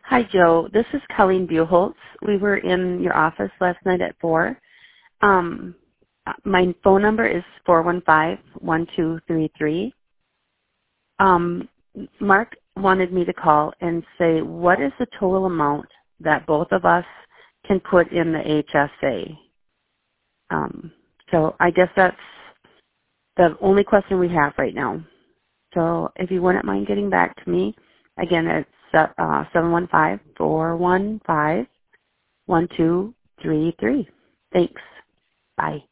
Hi, Joe. This is Colleen Buholtz. We were in your office last night at 4. My phone number is 415-1233. Mark wanted me to call and say, what is the total amount that both of us can put in the HSA? So I guess that's the only question we have right now. So if you wouldn't mind getting back to me, again, it's 715-415-1233. Thanks. Bye.